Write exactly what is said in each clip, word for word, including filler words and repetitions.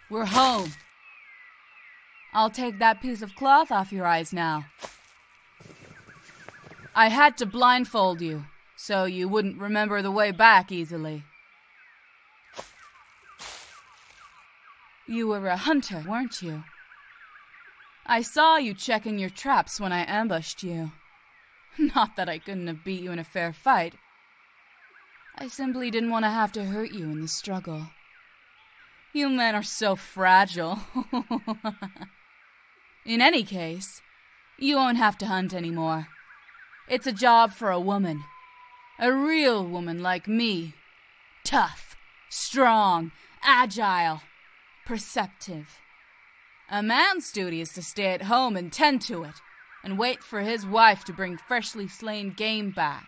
We're home. I'll take that piece of cloth off your eyes now. I had to blindfold you, so you wouldn't remember the way back easily. You were a hunter, weren't you? I saw you checking your traps when I ambushed you. Not that I couldn't have beat you in a fair fight. I simply didn't want to have to hurt you in the struggle. You men are so fragile. In any case, you won't have to hunt anymore. It's a job for a woman. A real woman like me. Tough, strong, agile, perceptive. A man's duty is to stay at home and tend to it, and wait for his wife to bring freshly slain game back.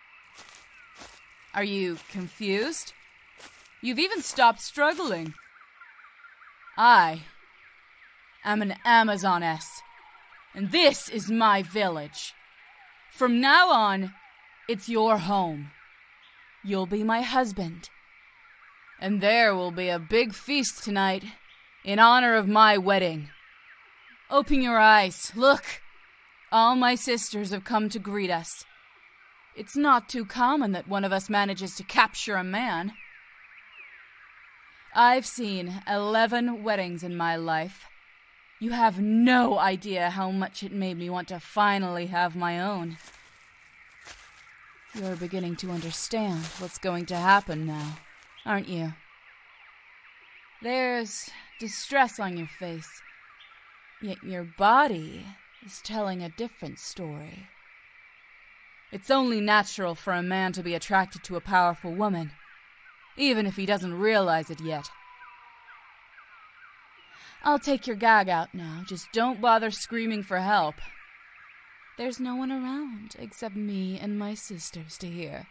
Are you confused? You've even stopped struggling. I am an Amazoness, and this is my village. From now on, it's your home. You'll be my husband. And there will be a big feast tonight in honor of my wedding. Open your eyes. Look. All my sisters have come to greet us. It's not too common that one of us manages to capture a man. I've seen eleven weddings in my life. You have no idea how much it made me want to finally have my own. You're beginning to understand what's going to happen now, aren't you? There's distress on your face, yet your body is telling a different story. It's only natural for a man to be attracted to a powerful woman, even if he doesn't realize it yet. I'll take your gag out now. Just don't bother screaming for help. There's no one around except me and my sisters to hear.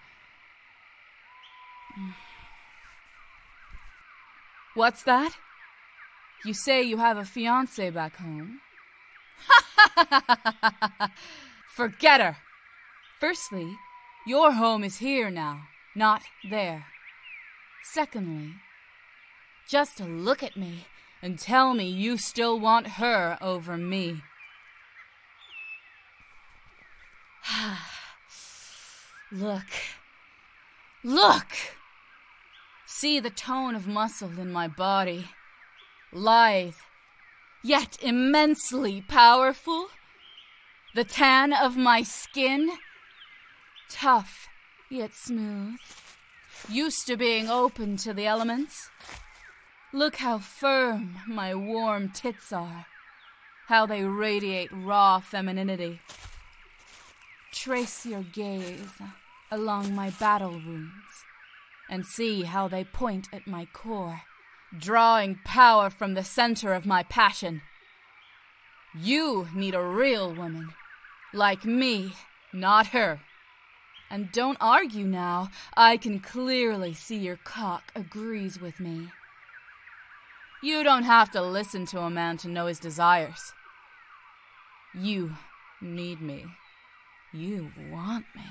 What's that? You say you have a fiancé back home? Forget her. Firstly, your home is here now, not there. Secondly, just look at me and tell me you still want her over me. Look. Look! See the tone of muscle in my body. Lithe, yet immensely powerful. The tan of my skin. Tough, yet smooth. Used to being open to the elements. Look how firm my warm tits are. How they radiate raw femininity. Trace your gaze along my battle wounds and see how they point at my core, drawing power from the center of my passion. You need a real woman, like me, not her. And don't argue now. I can clearly see your cock agrees with me. You don't have to listen to a man to know his desires. You need me. You want me.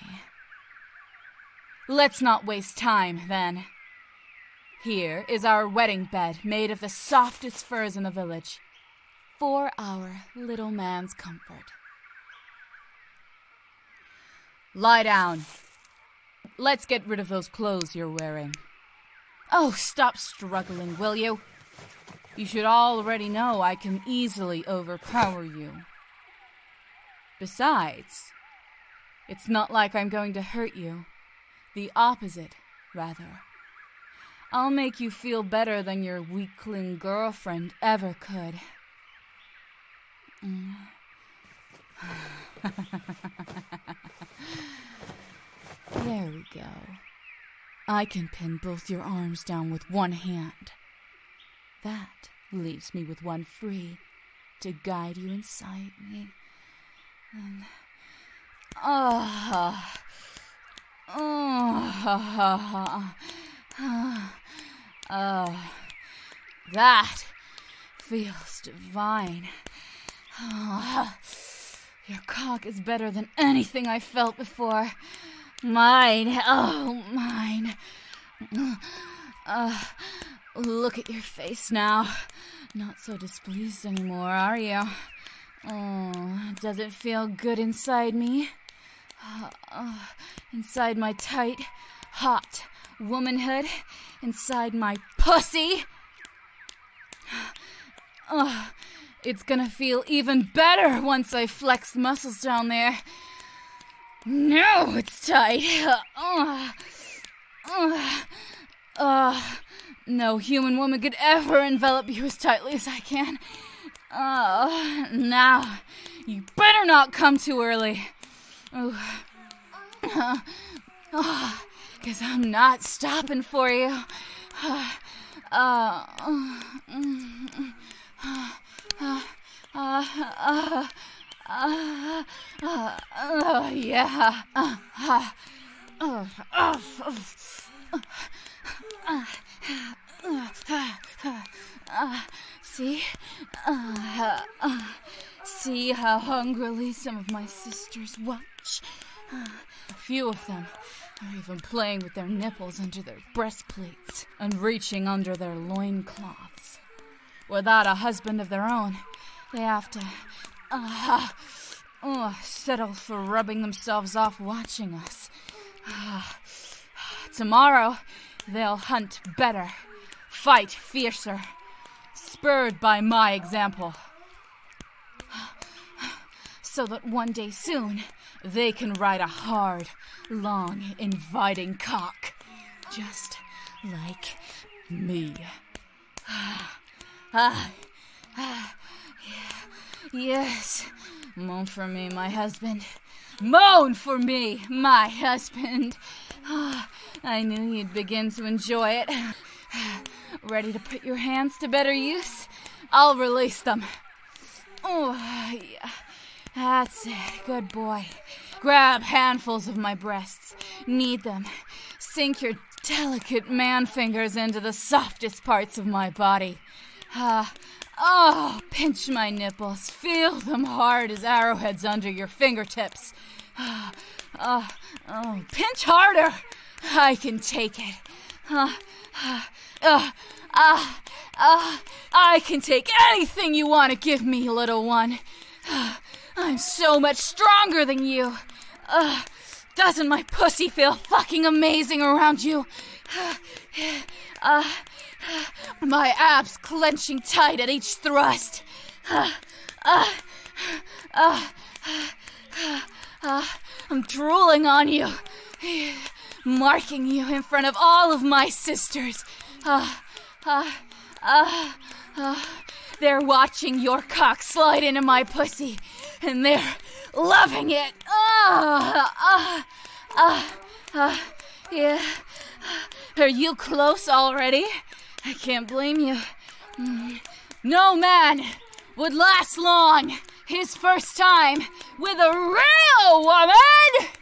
Let's not waste time, then. Here is our wedding bed made of the softest furs in the village, for our little man's comfort. Lie down. Let's get rid of those clothes you're wearing. Oh, stop struggling, will you? You should already know I can easily overpower you. Besides, it's not like I'm going to hurt you. The opposite, rather. I'll make you feel better than your weakling girlfriend ever could. Mm. There we go. I can pin both your arms down with one hand. That leaves me with one free to guide you inside me. And ah, ah, ah, ah, that feels divine. Ah, your cock is better than anything I felt before. Mine, oh, mine. Uh, look at your face now. Not so displeased anymore, are you? Oh, does it feel good inside me? Uh, uh, inside my tight, hot womanhood? Inside my pussy? Uh, it's gonna feel even better once I flex the muscles down there. No, it's tight. Uh, uh, uh, no human woman could ever envelop you as tightly as I can. Uh, now, you better not come too early. Uh, uh, uh, Cause I'm not stopping for you. Uh, uh, uh, uh, uh, uh, uh, uh, yeah. Uh, uh, uh, uh, uh, uh, uh, see? Uh, uh, see how hungrily some of my sisters watch? Uh, a few of them are even playing with their nipples under their breastplates and reaching under their loincloths. Without a husband of their own, they have to uh, uh, settle for rubbing themselves off watching us. Uh, tomorrow, they'll hunt better, fight fiercer, spurred by my example. So that one day soon, they can ride a hard, long, inviting cock. Just like me. Ah, ah, ah, yeah. Yes. Moan for me, my husband. Moan for me, my husband. Ah, I knew you'd begin to enjoy it. Ready to put your hands to better use? I'll release them. Oh, yeah. That's it. Good boy. Grab handfuls of my breasts. Knead them. Sink your delicate man fingers into the softest parts of my body. Uh, oh, pinch my nipples. Feel them hard as arrowheads under your fingertips. Uh, uh, oh, pinch harder. I can take it. Uh, uh, uh, uh, uh, I can take anything you want to give me, little one. Uh, I'm so much stronger than you. Uh, doesn't my pussy feel fucking amazing around you? Uh, uh, my abs clenching tight at each thrust. Uh, uh, uh, uh, uh, I'm drooling on you, marking you in front of all of my sisters. Uh, uh, uh, uh, they're watching your cock slide into my pussy, and they're loving it. Ah, ah, ah, ah, yeah. Are you close already? I can't blame you. No man would last long his first time with a real woman.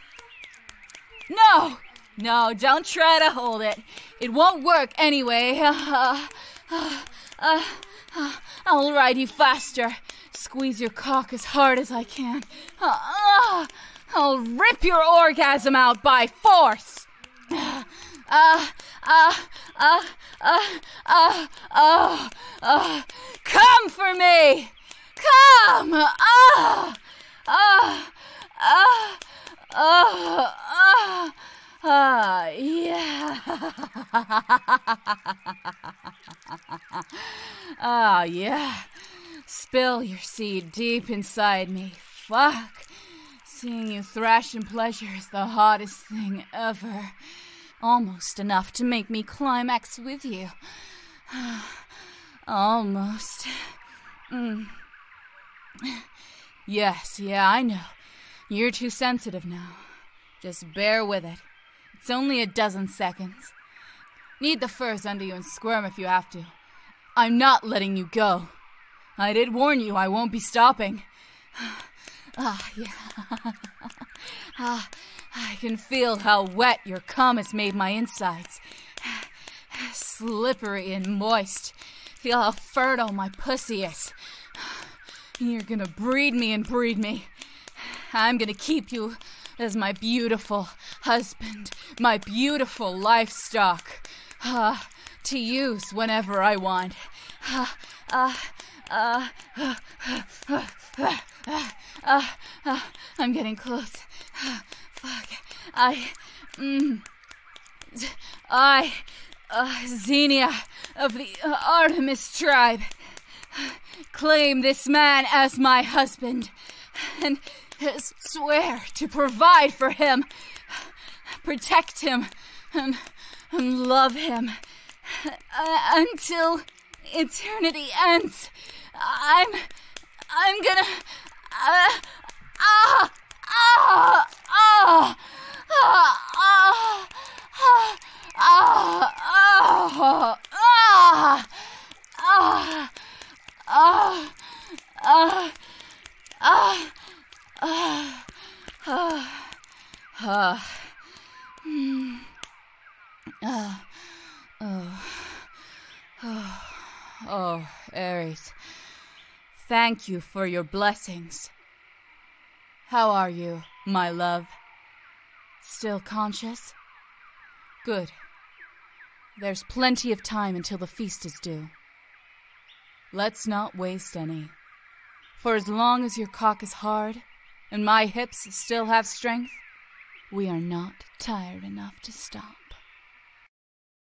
No, no, don't try to hold it. It won't work anyway. Uh, uh, uh, uh, I'll ride you faster. Squeeze your cock as hard as I can. Uh, uh, I'll rip your orgasm out by force. Uh, uh, uh, uh, uh, uh, uh, uh, come for me. Come. Ah, ah, ah, ah, ah. Ah, yeah. Ah, yeah. Spill your seed deep inside me. Fuck. Seeing you thrash in pleasure is the hottest thing ever. Almost enough to make me climax with you. Almost. Mm. Yes, yeah, I know. You're too sensitive now. Just bear with it. It's only a dozen seconds. Need the furs under you and squirm if you have to. I'm not letting you go. I did warn you I won't be stopping. Ah, yeah. Ah, I can feel how wet your cum has made my insides. Slippery and moist. Feel how fertile my pussy is. You're gonna breed me and breed me. I'm gonna keep you as my beautiful husband, my beautiful livestock, uh, to use whenever I want. Uh, uh, uh, uh, uh, uh, uh, I'm getting close. Fuck. I, mm, I, uh, Xenia of the uh, Artemis tribe, claim this man as my husband, and swear to provide for him, protect him, and, and love him uh, until eternity ends. I'm, I'm gonna, uh, ah, ah, ah, ah, ah, ah, ah, ah, ah, ah, ah, ah, ah, ah, ah, ah, hmm, ah, oh, oh, oh, Ares, thank you for your blessings. How are you, my love? Still conscious? Good. There's plenty of time until the feast is due. Let's not waste any. For as long as your cock is hard, and my hips still have strength, we are not tired enough to stop.